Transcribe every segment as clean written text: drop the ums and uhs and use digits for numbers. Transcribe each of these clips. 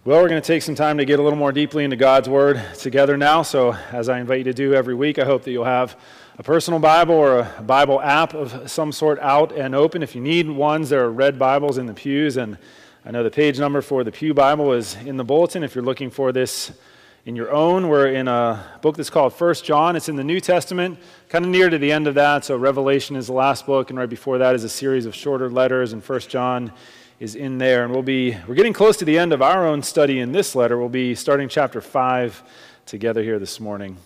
Well, we're going to take some time to get a little more deeply into God's Word together now. So as I invite you to do every week, I hope that you'll have a personal Bible or a Bible app of some sort out and open. If you need ones, there are red Bibles in the pews, and I know the page number for the Pew Bible is in the bulletin. If you're looking for this in your own, we're in a book that's called 1 John. It's in the New Testament, kind of near to the end of that. So Revelation is the last book, and right before that is a series of shorter letters, and 1 John is in there. And we're getting close to the end of our own study in this letter. We'll be starting chapter 5 together here this morning.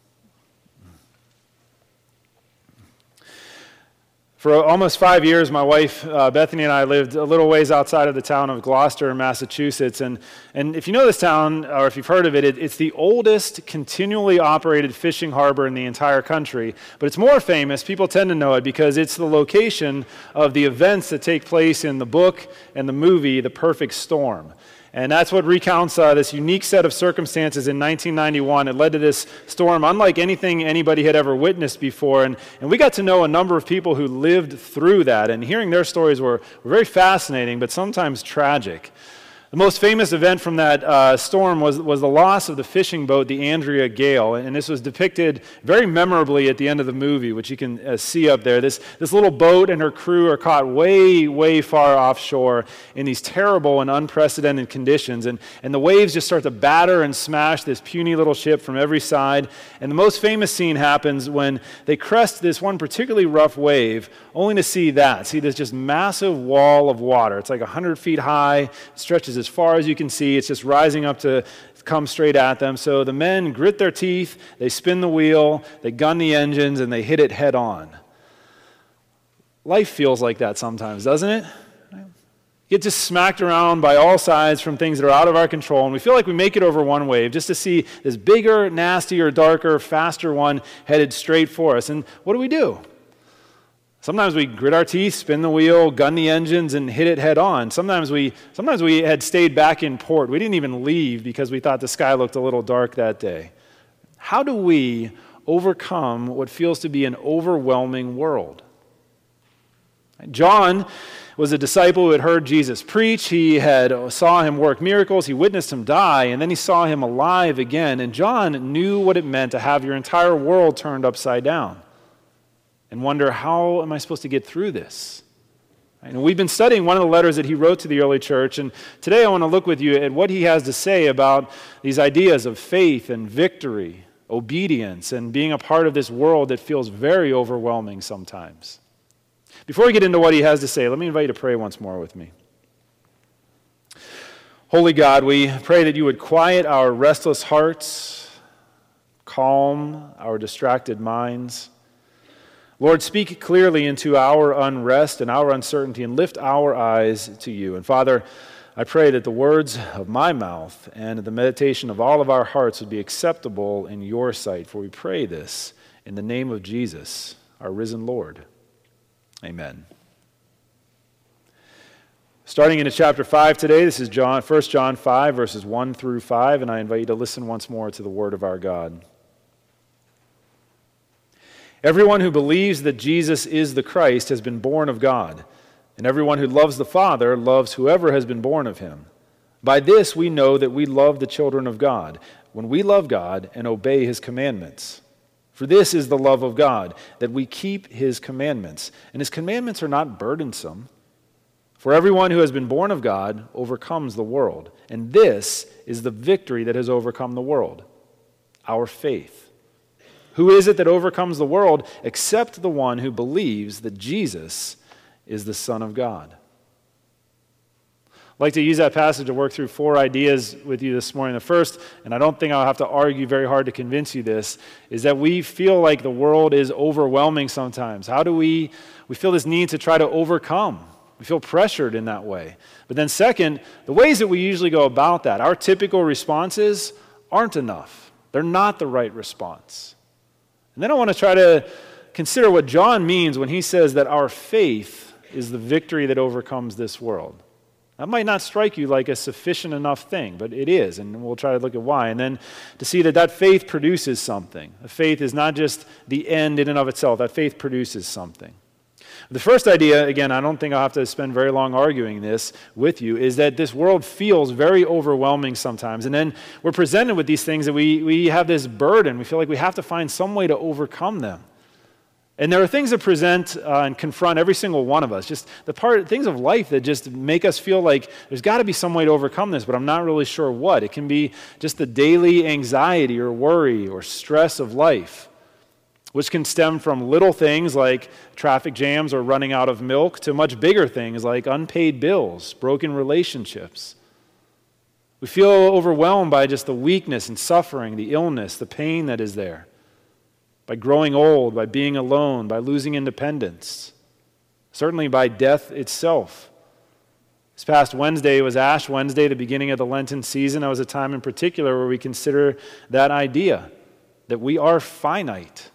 For almost 5 years, my wife, Bethany, and I lived a little ways outside of the town of Gloucester, Massachusetts. And if you know this town, or if you've heard of it, it's the oldest continually operated fishing harbor in the entire country. But it's more famous, people tend to know it, because it's the location of the events that take place in the book and the movie, The Perfect Storm. And that's what recounts this unique set of circumstances in 1991. It led to this storm unlike anything anybody had ever witnessed before. And we got to know a number of people who lived through that. And hearing their stories were very fascinating, but sometimes tragic. The most famous event from that storm was the loss of the fishing boat, the Andrea Gale, and this was depicted very memorably at the end of the movie, which you can see up there. This little boat and her crew are caught way, way far offshore in these terrible and unprecedented conditions, and the waves just start to batter and smash this puny little ship from every side. And the most famous scene happens when they crest this one particularly rough wave, only to see this just massive wall of water. It's like 100 feet high, stretches as far as you can see. It's just rising up to come straight at them. So the men grit their teeth, they spin the wheel, they gun the engines, and they hit it head on. Life feels like that sometimes, doesn't it? You get just smacked around by all sides from things that are out of our control, and we feel like we make it over one wave just to see this bigger, nastier, darker, faster one headed straight for us. And what do? Sometimes we grit our teeth, spin the wheel, gun the engines, and hit it head on. Sometimes we had stayed back in port. We didn't even leave because we thought the sky looked a little dark that day. How do we overcome what feels to be an overwhelming world? John was a disciple who had heard Jesus preach. He saw him work miracles. He witnessed him die, and then he saw him alive again. And John knew what it meant to have your entire world turned upside down and wonder, how am I supposed to get through this? And we've been studying one of the letters that he wrote to the early church, and today I want to look with you at what he has to say about these ideas of faith and victory, obedience, and being a part of this world that feels very overwhelming sometimes. Before we get into what he has to say, let me invite you to pray once more with me. Holy God, we pray that you would quiet our restless hearts, calm our distracted minds. Lord, speak clearly into our unrest and our uncertainty and lift our eyes to you. And Father, I pray that the words of my mouth and the meditation of all of our hearts would be acceptable in your sight. For we pray this in the name of Jesus, our risen Lord. Amen. Starting into chapter 5 today, this is 1 John 5, verses 1 through 5, and I invite you to listen once more to the word of our God. Everyone who believes that Jesus is the Christ has been born of God, and everyone who loves the Father loves whoever has been born of him. By this we know that we love the children of God, when we love God and obey his commandments. For this is the love of God, that we keep his commandments, and his commandments are not burdensome. For everyone who has been born of God overcomes the world, and this is the victory that has overcome the world, our faith. Who is it that overcomes the world except the one who believes that Jesus is the Son of God? I'd like to use that passage to work through 4 ideas with you this morning. The first, and I don't think I'll have to argue very hard to convince you this, is that we feel like the world is overwhelming sometimes. How do we feel this need to try to overcome? We feel pressured in that way. But then second, the ways that we usually go about that, our typical responses aren't enough. They're not the right response. And then I want to try to consider what John means when he says that our faith is the victory that overcomes this world. That might not strike you like a sufficient enough thing, but it is, and we'll try to look at why. And then to see that faith produces something. A faith is not just the end in and of itself. That faith produces something. The first idea, again, I don't think I'll have to spend very long arguing this with you, is that this world feels very overwhelming sometimes. And then we're presented with these things that we have this burden. We feel like we have to find some way to overcome them. And there are things that present and confront every single one of us, just things of life that just make us feel like there's got to be some way to overcome this, but I'm not really sure what. It can be just the daily anxiety or worry or stress of life, which can stem from little things like traffic jams or running out of milk to much bigger things like unpaid bills, broken relationships. We feel overwhelmed by just the weakness and suffering, the illness, the pain that is there, by growing old, by being alone, by losing independence, certainly by death itself. This past Wednesday was Ash Wednesday, the beginning of the Lenten season. That was a time in particular where we consider that idea, that we are finite.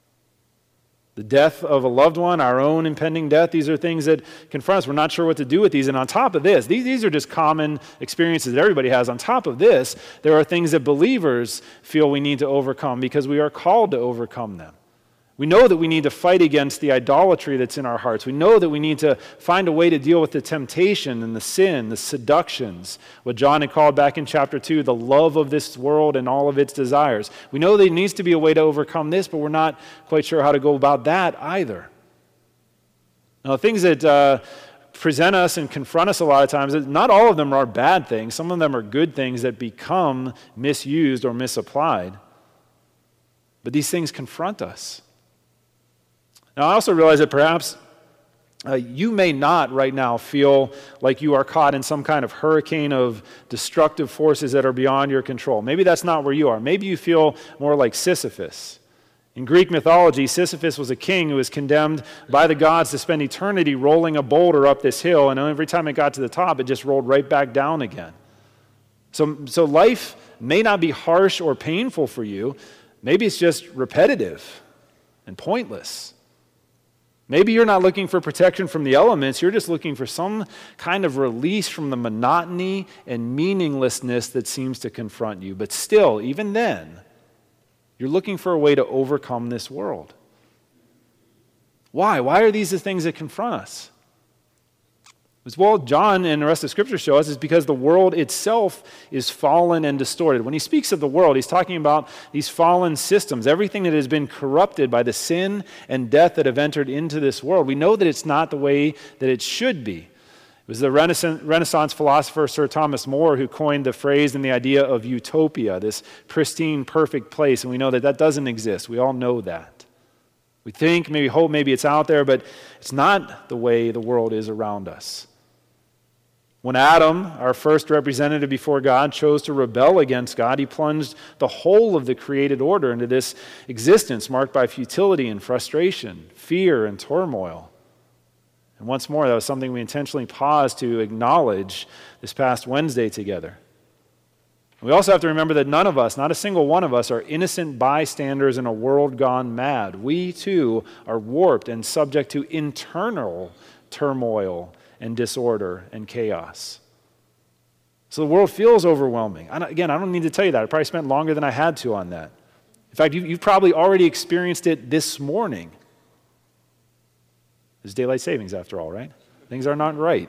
The death of a loved one, our own impending death, these are things that confront us. We're not sure what to do with these. And on top of this, these are just common experiences that everybody has. On top of this, there are things that believers feel we need to overcome because we are called to overcome them. We know that we need to fight against the idolatry that's in our hearts. We know that we need to find a way to deal with the temptation and the sin, the seductions, what John had called back in chapter 2, the love of this world and all of its desires. We know there needs to be a way to overcome this, but we're not quite sure how to go about that either. Now, things that present us and confront us a lot of times, not all of them are bad things. Some of them are good things that become misused or misapplied. But these things confront us. Now, I also realize that perhaps you may not right now feel like you are caught in some kind of hurricane of destructive forces that are beyond your control. Maybe that's not where you are. Maybe you feel more like Sisyphus. In Greek mythology, Sisyphus was a king who was condemned by the gods to spend eternity rolling a boulder up this hill, and every time it got to the top, it just rolled right back down again. So life may not be harsh or painful for you. Maybe it's just repetitive and pointless. Maybe you're not looking for protection from the elements. You're just looking for some kind of release from the monotony and meaninglessness that seems to confront you. But still, even then, you're looking for a way to overcome this world. Why? Why are these the things that confront us? As well, John and the rest of Scripture show us is because the world itself is fallen and distorted. When he speaks of the world, he's talking about these fallen systems, everything that has been corrupted by the sin and death that have entered into this world. We know that it's not the way that it should be. It was the Renaissance philosopher Sir Thomas More who coined the phrase and the idea of utopia, this pristine, perfect place, and we know that that doesn't exist. We all know that. We think, maybe hope, maybe it's out there, but it's not the way the world is around us. When Adam, our first representative before God, chose to rebel against God, he plunged the whole of the created order into this existence marked by futility and frustration, fear and turmoil. And once more, that was something we intentionally paused to acknowledge this past Wednesday together. We also have to remember that none of us, not a single one of us, are innocent bystanders in a world gone mad. We, too, are warped and subject to internal turmoil and disorder and chaos. So the world feels overwhelming. Again, I don't need to tell you that. I probably spent longer than I had to on that. In fact, you've probably already experienced it this morning. There's daylight savings after all, right? Things are not right.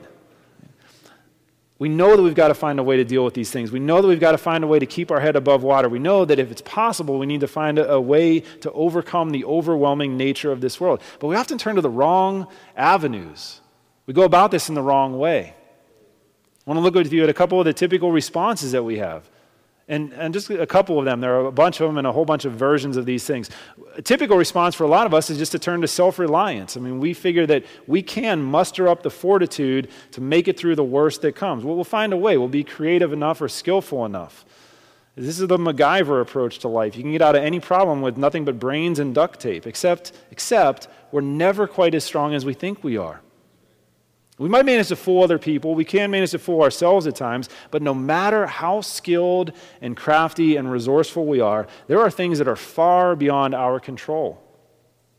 We know that we've got to find a way to deal with these things. We know that we've got to find a way to keep our head above water. We know that if it's possible, we need to find a way to overcome the overwhelming nature of this world. But we often turn to the wrong avenues. We go about this in the wrong way. I want to look with you at a couple of the typical responses that we have. And just a couple of them. There are a bunch of them and a whole bunch of versions of these things. A typical response for a lot of us is just to turn to self-reliance. I mean, we figure that we can muster up the fortitude to make it through the worst that comes. We'll find a way. We'll be creative enough or skillful enough. This is the MacGyver approach to life. You can get out of any problem with nothing but brains and duct tape, except we're never quite as strong as we think we are. We might manage to fool other people. We can manage to fool ourselves at times, but no matter how skilled and crafty and resourceful we are, there are things that are far beyond our control.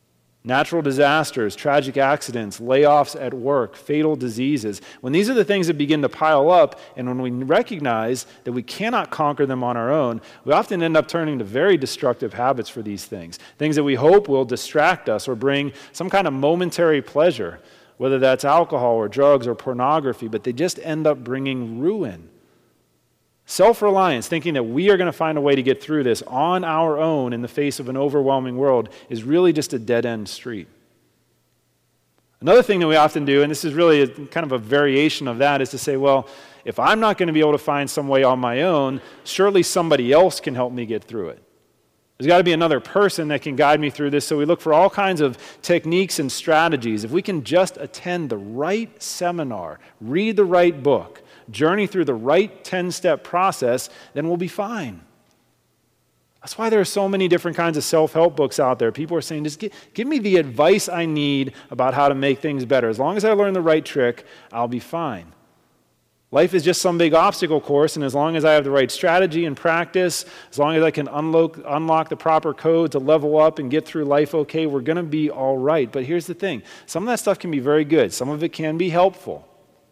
Natural disasters, tragic accidents, layoffs at work, fatal diseases. When these are the things that begin to pile up, and when we recognize that we cannot conquer them on our own, we often end up turning to very destructive habits for these things. Things that we hope will distract us or bring some kind of momentary pleasure, whether that's alcohol or drugs or pornography, but they just end up bringing ruin. Self-reliance, thinking that we are going to find a way to get through this on our own in the face of an overwhelming world, is really just a dead-end street. Another thing that we often do, and this is really kind of a variation of that, is to say, well, if I'm not going to be able to find some way on my own, surely somebody else can help me get through it. There's got to be another person that can guide me through this, so we look for all kinds of techniques and strategies. If we can just attend the right seminar, read the right book, journey through the right 10-step process, then we'll be fine. That's why there are so many different kinds of self-help books out there. People are saying, just give me the advice I need about how to make things better. As long as I learn the right trick, I'll be fine. Life is just some big obstacle course, and as long as I have the right strategy and practice, as long as I can unlock the proper code to level up and get through life okay, we're going to be all right. But here's the thing. Some of that stuff can be very good. Some of it can be helpful.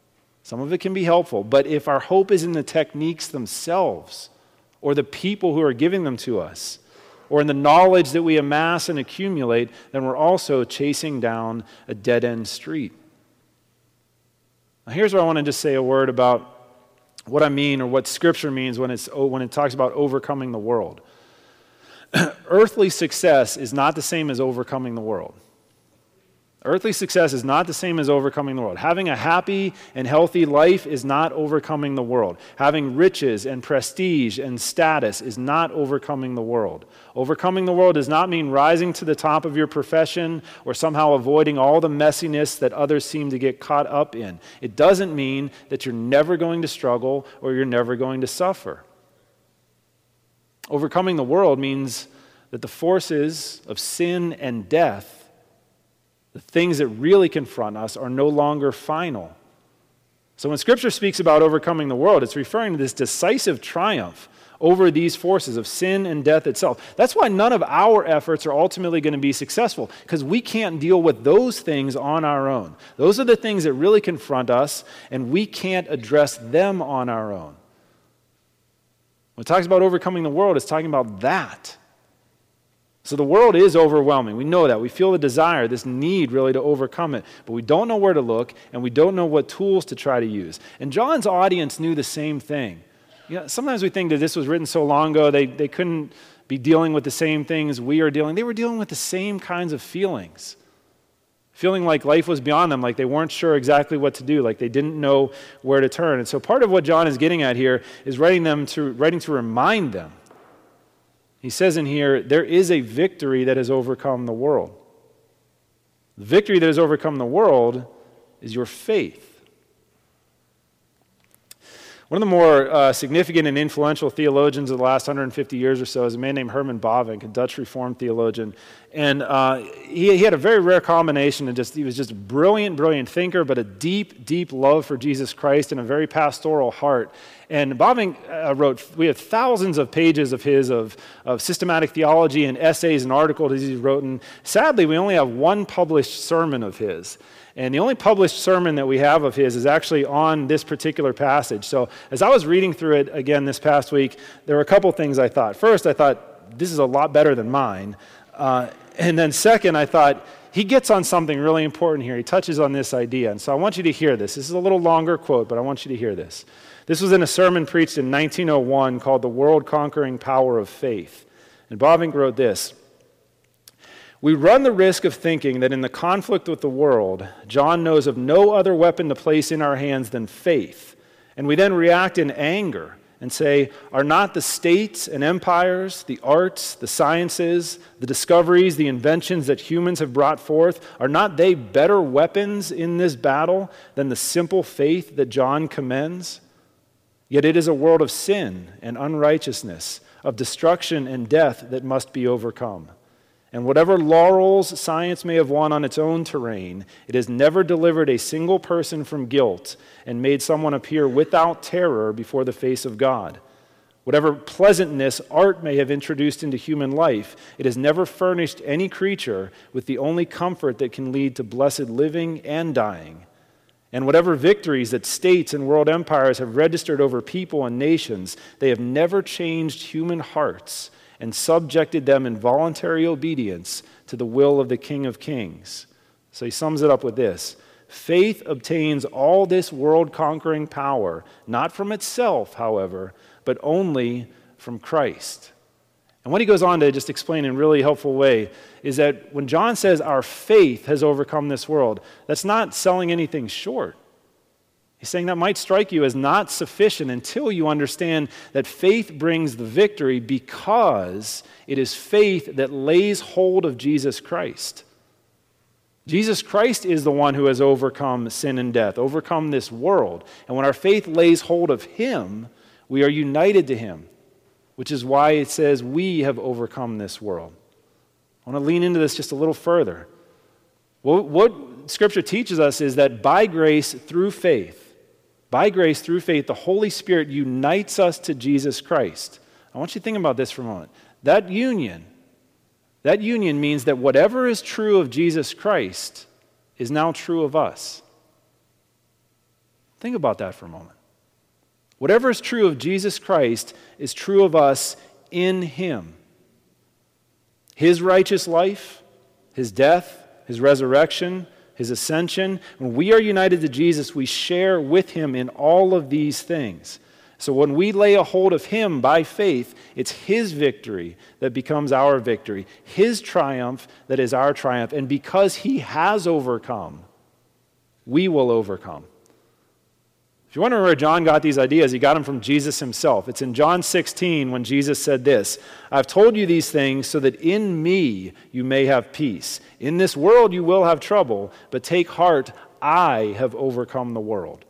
But if our hope is in the techniques themselves, or the people who are giving them to us, or in the knowledge that we amass and accumulate, then we're also chasing down a dead-end street. Now, here's where I want to just say a word about what I mean, or what Scripture means when it talks about overcoming the world. Earthly success is not the same as overcoming the world. Earthly success is not the same as overcoming the world. Having a happy and healthy life is not overcoming the world. Having riches and prestige and status is not overcoming the world. Overcoming the world does not mean rising to the top of your profession or somehow avoiding all the messiness that others seem to get caught up in. It doesn't mean that you're never going to struggle or you're never going to suffer. Overcoming the world means that the forces of sin and death, the things that really confront us, are no longer final. So when Scripture speaks about overcoming the world, it's referring to this decisive triumph over these forces of sin and death itself. That's why none of our efforts are ultimately going to be successful, because we can't deal with those things on our own. Those are the things that really confront us, and we can't address them on our own. When it talks about overcoming the world, it's talking about that. So the world is overwhelming. We know that. We feel the desire, this need really to overcome it. But we don't know where to look, and we don't know what tools to try to use. And John's audience knew the same thing. You know, sometimes we think that this was written so long ago, they couldn't be dealing with the same things we are dealing. They were dealing with the same kinds of feelings. Feeling like life was beyond them, like they weren't sure exactly what to do, like they didn't know where to turn. And so part of what John is getting at here is writing to remind them. He says in here, there is a victory that has overcome the world. The victory that has overcome the world is your faith. One of the more significant and influential theologians of the last 150 years or so is a man named Herman Bavinck, a Dutch Reformed theologian. And he had a very rare combination of he was just a brilliant thinker, but a deep love for Jesus Christ and a very pastoral heart. And Bavinck we have thousands of pages of his of systematic theology and essays and articles he wrote. And sadly, we only have one published sermon of his. And the only published sermon that we have of his is actually on this particular passage. So as I was reading through it again this past week, there were a couple things I thought. First, I thought, this is a lot better than mine. And then second, I thought, he gets on something really important here. He touches on this idea. And so I want you to hear this. This is a little longer quote, but I want you to hear this. This was in a sermon preached in 1901 called The World-Conquering Power of Faith. And Bavinck wrote this: "We run the risk of thinking that in the conflict with the world, John knows of no other weapon to place in our hands than faith. And we then react in anger and say, are not the states and empires, the arts, the sciences, the discoveries, the inventions that humans have brought forth, are not they better weapons in this battle than the simple faith that John commends? Yet it is a world of sin and unrighteousness, of destruction and death that must be overcome. And whatever laurels science may have won on its own terrain, it has never delivered a single person from guilt and made someone appear without terror before the face of God. Whatever pleasantness art may have introduced into human life, it has never furnished any creature with the only comfort that can lead to blessed living and dying. And whatever victories that states and world empires have registered over people and nations, they have never changed human hearts and subjected them in voluntary obedience to the will of the King of Kings. So he sums it up with this: faith obtains all this world-conquering power, not from itself, however, but only from Christ. And what he goes on to just explain in a really helpful way is that when John says our faith has overcome this world, that's not selling anything short. He's saying that might strike you as not sufficient until you understand that faith brings the victory because it is faith that lays hold of Jesus Christ. Jesus Christ is the one who has overcome sin and death, overcome this world. And when our faith lays hold of him, we are united to him, which is why it says we have overcome this world. I want to lean into this just a little further. What Scripture teaches us is that by grace through faith, the Holy Spirit unites us to Jesus Christ. I want you to think about this for a moment. That union means that whatever is true of Jesus Christ is now true of us. Think about that for a moment. Whatever is true of Jesus Christ is true of us in him. His righteous life, his death, his resurrection, his ascension. When we are united to Jesus, we share with him in all of these things. So when we lay a hold of him by faith, it's his victory that becomes our victory, his triumph that is our triumph. And because he has overcome, we will overcome. If you wonder where John got these ideas, he got them from Jesus himself. It's in John 16 when Jesus said this: I've told you these things so that in me you may have peace. In this world you will have trouble, but take heart, I have overcome the world.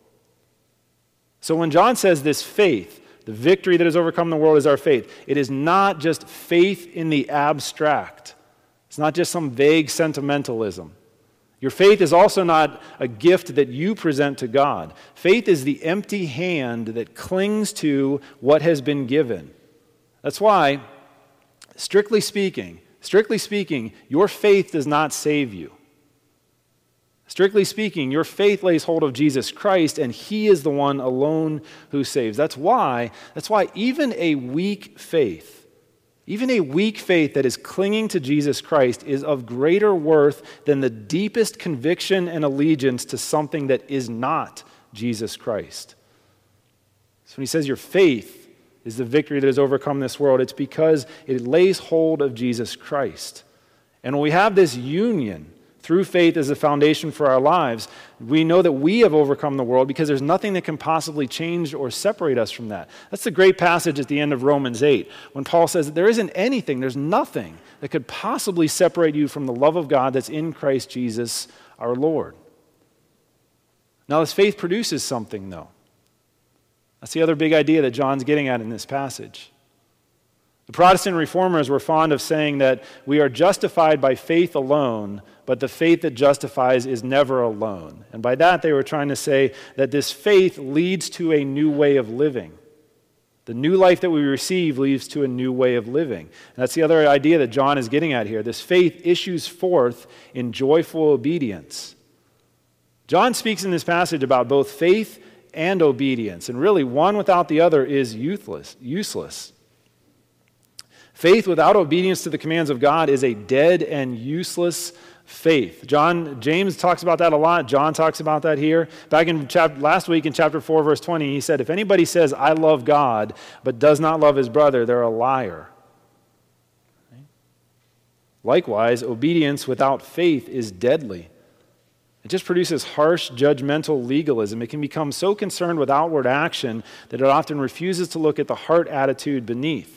So when John says this faith, the victory that has overcome the world is our faith, it is not just faith in the abstract. It's not just some vague sentimentalism. Your faith is also not a gift that you present to God. Faith is the empty hand that clings to what has been given. That's why, strictly speaking, your faith does not save you. Strictly speaking, your faith lays hold of Jesus Christ, and he is the one alone who saves. That's why even a weak faith that is clinging to Jesus Christ is of greater worth than the deepest conviction and allegiance to something that is not Jesus Christ. So when he says your faith is the victory that has overcome this world, it's because it lays hold of Jesus Christ. And when we have this union through faith as a foundation for our lives, we know that we have overcome the world because there's nothing that can possibly change or separate us from that. That's the great passage at the end of Romans 8 when Paul says that there isn't anything, there's nothing that could possibly separate you from the love of God that's in Christ Jesus our Lord. Now this faith produces something though. That's the other big idea that John's getting at in this passage. The Protestant reformers were fond of saying that we are justified by faith alone, but the faith that justifies is never alone. And by that they were trying to say that this faith leads to a new way of living. The new life that we receive leads to a new way of living. And that's the other idea that John is getting at here. This faith issues forth in joyful obedience. John speaks in this passage about both faith and obedience, and really one without the other is useless. Faith without obedience to the commands of God is a dead and useless faith. James talks about that a lot. John talks about that here. Back in last week in chapter 4, verse 20, he said, if anybody says, I love God, but does not love his brother, they're a liar. Right? Likewise, obedience without faith is deadly. It just produces harsh, judgmental legalism. It can become so concerned with outward action that it often refuses to look at the heart attitude beneath.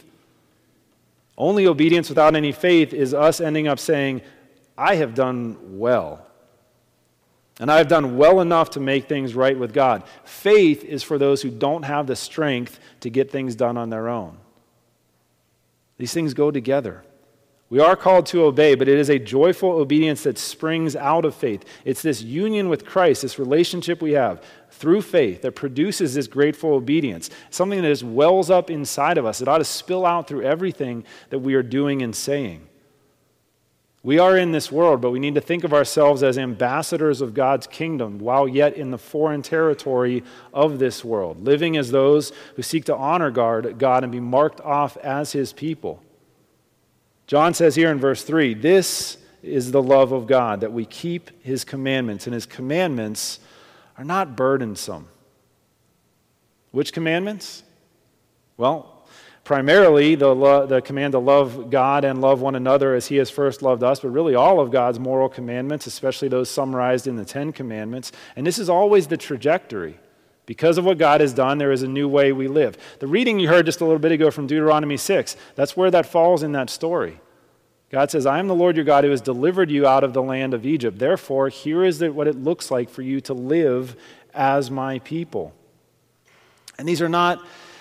Only obedience without any faith is us ending up saying, I have done well. And I have done well enough to make things right with God. Faith is for those who don't have the strength to get things done on their own. These things go together. We are called to obey, but it is a joyful obedience that springs out of faith. It's this union with Christ, this relationship we have through faith that produces this grateful obedience, something that just wells up inside of us. It ought to spill out through everything that we are doing and saying. We are in this world, but we need to think of ourselves as ambassadors of God's kingdom while yet in the foreign territory of this world, living as those who seek to honor God and be marked off as his people. John says here in verse 3, this is the love of God, that we keep his commandments, and his commandments are not burdensome. Which commandments? Well, primarily the command to love God and love one another as he has first loved us, but really all of God's moral commandments, especially those summarized in the Ten Commandments. And this is always the trajectory. Because of what God has done, there is a new way we live. The reading you heard just a little bit ago from Deuteronomy 6, that's where that falls in that story. God says, I am the Lord your God who has delivered you out of the land of Egypt. Therefore, here is what it looks like for you to live as my people. And these are not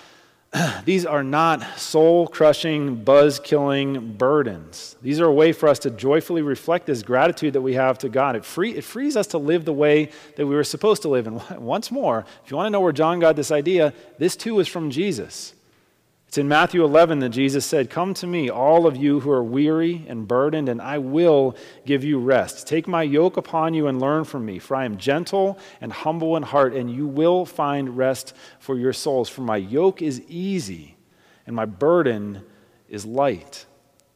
soul-crushing, buzz-killing burdens. These are a way for us to joyfully reflect this gratitude that we have to God. It frees us to live the way that we were supposed to live. And once more, if you want to know where John got this idea, this too is from Jesus. It's in Matthew 11 that Jesus said, come to me, all of you who are weary and burdened, and I will give you rest. Take my yoke upon you and learn from me, for I am gentle and humble in heart, and you will find rest for your souls. For my yoke is easy, and my burden is light.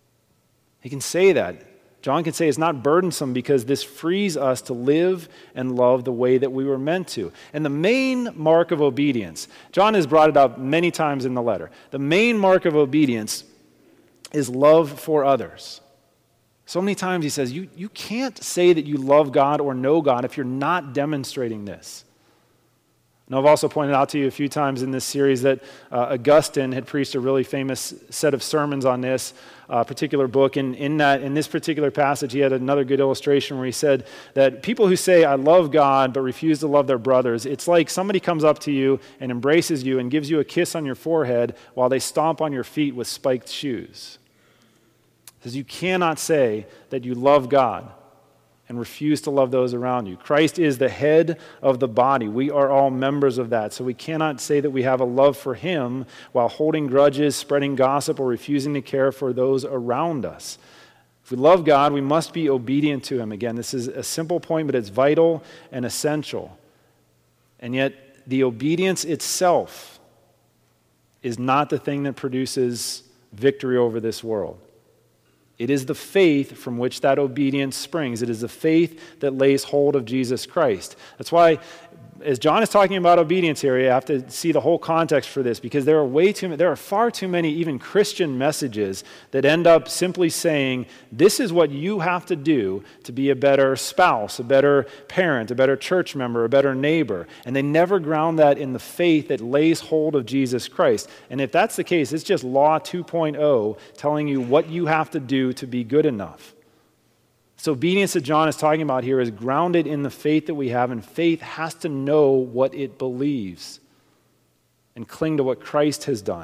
He can say that. John can say it's not burdensome because this frees us to live and love the way that we were meant to. And the main mark of obedience, John has brought it up many times in the letter, the main mark of obedience is love for others. So many times he says, you can't say that you love God or know God if you're not demonstrating this. Now, I've also pointed out to you a few times in this series that Augustine had preached a really famous set of sermons on this particular book. And in this particular passage, he had another good illustration where he said that people who say, I love God, but refuse to love their brothers, it's like somebody comes up to you and embraces you and gives you a kiss on your forehead while they stomp on your feet with spiked shoes. He says you cannot say that you love God and refuse to love those around you. Christ is the head of the body. We are all members of that. So we cannot say that we have a love for him while holding grudges, spreading gossip, or refusing to care for those around us. If we love God, we must be obedient to him. Again, this is a simple point, but it's vital and essential. And yet, the obedience itself is not the thing that produces victory over this world. It is the faith from which that obedience springs. It is the faith that lays hold of Jesus Christ. That's why, as John is talking about obedience here, you have to see the whole context for this, because there are far too many even Christian messages that end up simply saying, this is what you have to do to be a better spouse, a better parent, a better church member, a better neighbor. And they never ground that in the faith that lays hold of Jesus Christ. And if that's the case, it's just Law 2.0 telling you what you have to do to be good enough. So obedience that John is talking about here is grounded in the faith that we have, and faith has to know what it believes and cling to what Christ has done.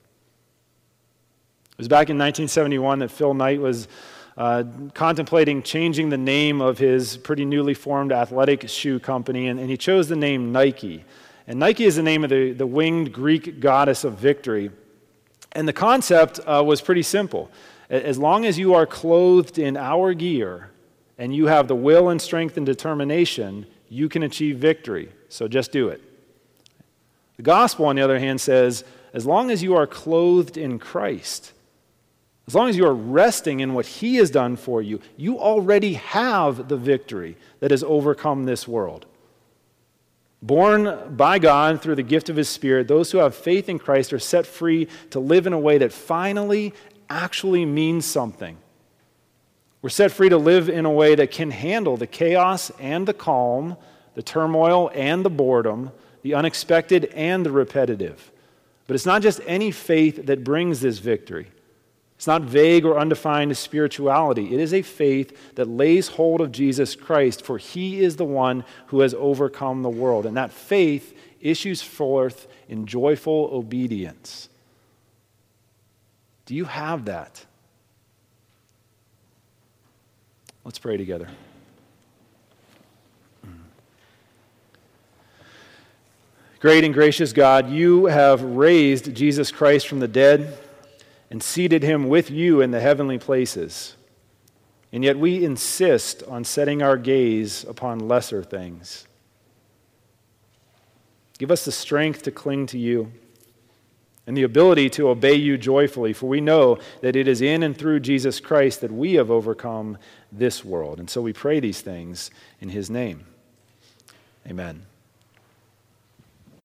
It was back in 1971 that Phil Knight was contemplating changing the name of his pretty newly formed athletic shoe company, and he chose the name Nike. And Nike is the name of the winged Greek goddess of victory. And the concept was pretty simple. As long as you are clothed in our gear and you have the will and strength and determination, you can achieve victory. So just do it. The gospel, on the other hand, says, as long as you are clothed in Christ, as long as you are resting in what he has done for you, you already have the victory that has overcome this world. Born by God through the gift of his Spirit, those who have faith in Christ are set free to live in a way that finally actually means something. We're set free to live in a way that can handle the chaos and the calm, the turmoil and the boredom, the unexpected and the repetitive. But it's not just any faith that brings this victory. It's not vague or undefined spirituality. It is a faith that lays hold of Jesus Christ, for he is the one who has overcome the world. And that faith issues forth in joyful obedience. Do you have that? Let's pray together. Great and gracious God, you have raised Jesus Christ from the dead and seated him with you in the heavenly places. And yet we insist on setting our gaze upon lesser things. Give us the strength to cling to you and the ability to obey you joyfully, for we know that it is in and through Jesus Christ that we have overcome this world. And so we pray these things in his name. Amen.